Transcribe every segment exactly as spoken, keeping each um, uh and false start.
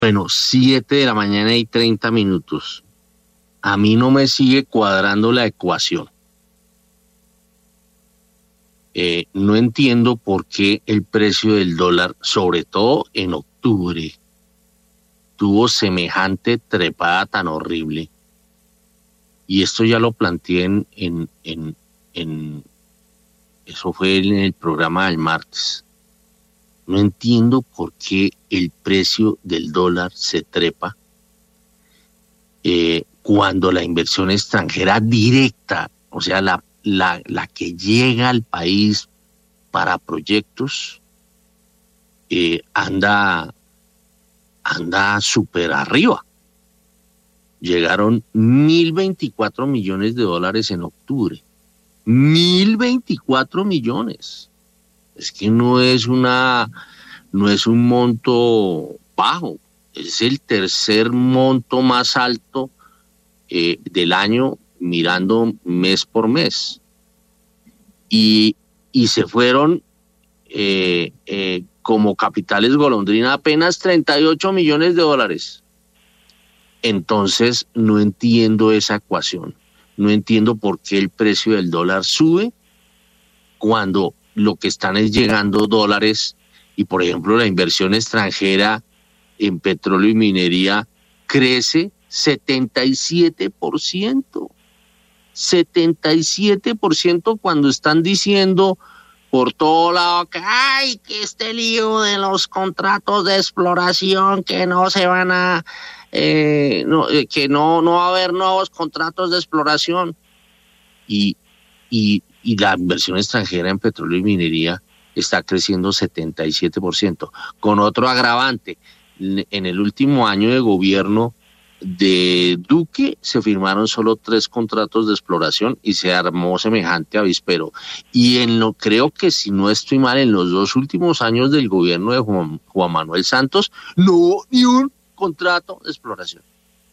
Bueno, siete de la mañana y treinta minutos. A mí no me sigue cuadrando la ecuación. Eh, no entiendo por qué el precio del dólar, sobre todo en octubre, tuvo semejante trepada tan horrible. Y esto ya lo planteé en, en, en, en eso fue en el programa del martes. No entiendo por qué el precio del dólar se trepa eh, cuando la inversión extranjera directa, o sea, la, la, la que llega al país para proyectos, eh, anda, anda súper arriba. Llegaron mil veinticuatro millones de dólares en octubre. Mil veinticuatro millones. Es que no es una, no es un monto bajo, es el tercer monto más alto eh, del año mirando mes por mes. Y, y se fueron eh, eh, como capitales golondrina apenas treinta y ocho millones de dólares. Entonces no entiendo esa ecuación. No entiendo por qué el precio del dólar sube cuando lo que están es llegando dólares y, por ejemplo, la inversión extranjera en petróleo y minería crece setenta y siete por ciento. setenta y siete por ciento cuando están diciendo por todo lado que ay, que este lío de los contratos de exploración que no se van a eh, no, eh, que no, no va a haber nuevos contratos de exploración y, y, y la inversión extranjera en petróleo y minería está creciendo setenta y siete por ciento, con otro agravante. En el último año de gobierno de Duque se firmaron solo tres contratos de exploración y se armó semejante avispero. Y en lo, creo que si no estoy mal, en los dos últimos años del gobierno de Juan, Juan Manuel Santos, no hubo ni un contrato de exploración.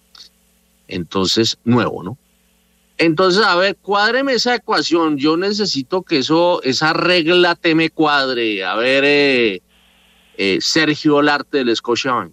Entonces, nuevo, ¿no? Entonces, a ver, cuádreme esa ecuación. Yo necesito que eso, esa regla te me cuadre. A ver, eh, eh, Sergio Olarte del Scotiabank.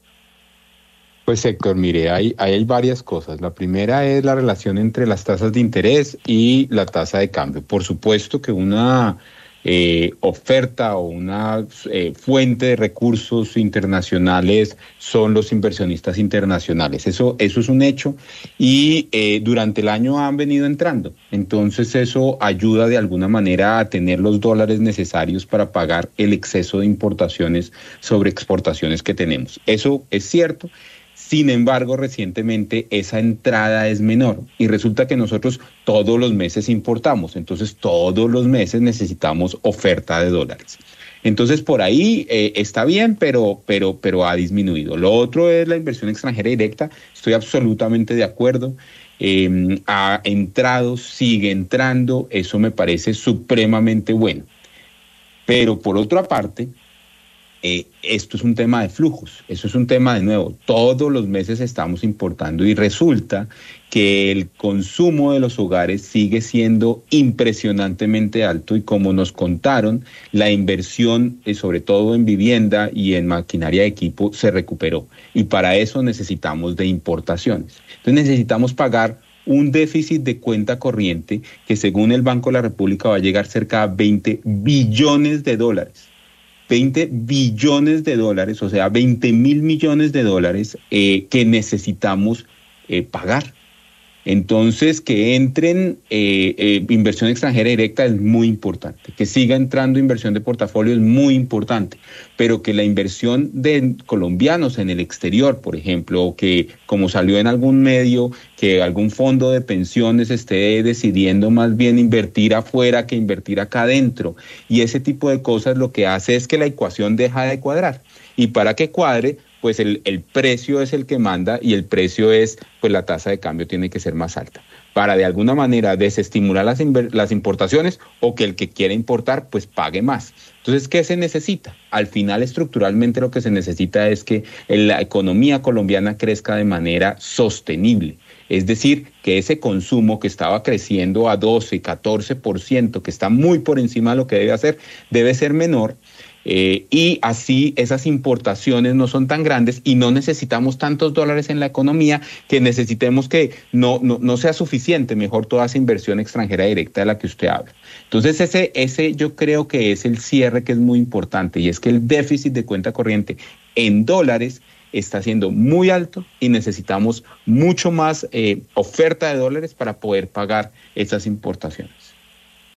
Pues Héctor, mire, hay, hay varias cosas. La primera es la relación entre las tasas de interés y la tasa de cambio. Por supuesto que una eh, oferta o una eh, fuente de recursos internacionales son los inversionistas internacionales. Eso, eso es un hecho y eh, durante el año han venido entrando. Entonces eso ayuda de alguna manera a tener los dólares necesarios para pagar el exceso de importaciones sobre exportaciones que tenemos. Eso es cierto. Sin embargo, recientemente esa entrada es menor y resulta que nosotros todos los meses importamos, entonces todos los meses necesitamos oferta de dólares. Entonces por ahí eh, está bien, pero, pero, pero ha disminuido. Lo otro es la inversión extranjera directa, estoy absolutamente de acuerdo. Eh, ha entrado, sigue entrando, eso me parece supremamente bueno. Pero por otra parte, Eh, esto es un tema de flujos, eso es un tema de nuevo, todos los meses estamos importando y resulta que el consumo de los hogares sigue siendo impresionantemente alto y como nos contaron, la inversión, eh, sobre todo en vivienda y en maquinaria de equipo, se recuperó y para eso necesitamos de importaciones. Entonces necesitamos pagar un déficit de cuenta corriente que según el Banco de la República va a llegar cerca a veinte billones de dólares. veinte billones de dólares, o sea, veinte mil millones de dólares eh, que necesitamos eh, pagar. Entonces, que entren eh, eh, inversión extranjera directa es muy importante, que siga entrando inversión de portafolio es muy importante, pero que la inversión de colombianos en el exterior, por ejemplo, o que como salió en algún medio, que algún fondo de pensiones esté decidiendo más bien invertir afuera que invertir acá adentro, y ese tipo de cosas lo que hace es que la ecuación deja de cuadrar, y para que cuadre, pues el, el precio es el que manda y el precio es, pues la tasa de cambio tiene que ser más alta para de alguna manera desestimular las, las importaciones o que el que quiere importar pues pague más. Entonces, ¿qué se necesita? Al final, estructuralmente lo que se necesita es que la economía colombiana crezca de manera sostenible. Es decir, que ese consumo que estaba creciendo a doce, catorce por ciento, que está muy por encima de lo que debe hacer, debe ser menor. Eh, y así esas importaciones no son tan grandes y no necesitamos tantos dólares en la economía que necesitemos que no, no, no sea suficiente, mejor toda esa inversión extranjera directa de la que usted habla. Entonces ese, ese yo creo que es el cierre que es muy importante, y es que el déficit de cuenta corriente en dólares está siendo muy alto y necesitamos mucho más eh, oferta de dólares para poder pagar esas importaciones.